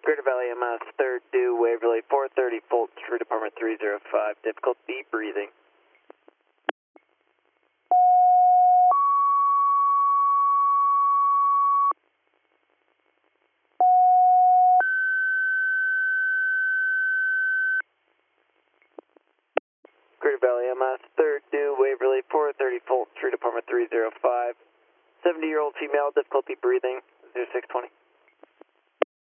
Greater Valley MS, third due, Waverly, 430 Fulton Street, Department 305, difficulty breathing. Greater Valley MS, third due, Waverly, 430 Fulton Street, Department 305, 70-year-old female, difficulty breathing, 0620.